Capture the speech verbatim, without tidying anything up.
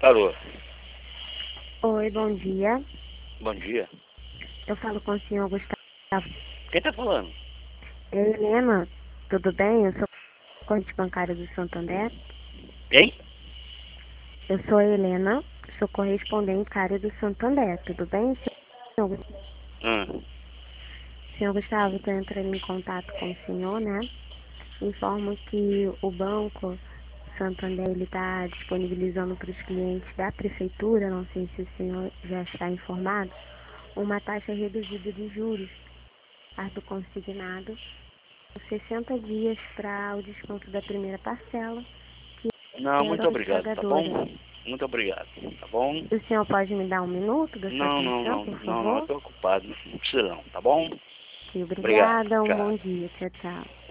Alô, Oi, bom dia. bom dia. Eu falo com o senhor Gustavo. Quem tá falando? Eu, Helena, tudo bem? Eu sou corrente bancária do Santander. Quem? Eu sou a Helena, sou correspondente bancária do Santander. Tudo bem, senhor? Hum. Senhor Gustavo, estou entrando em contato com o senhor, né? Informo que o banco Santander ele está disponibilizando para os clientes da prefeitura, não sei se o senhor já está informado, uma taxa reduzida de juros, do consignado, sessenta dias para o desconto da primeira parcela, que Não, é muito dos obrigado, tá bom? pagadores. Muito obrigado, tá bom? O senhor pode me dar um minuto da sua Não, não, atenção, não, por não, não, eu favor? tô ocupado, não precisa não, tá bom? Que Obrigado, obrigada, um tchau. bom dia, tchau, tchau.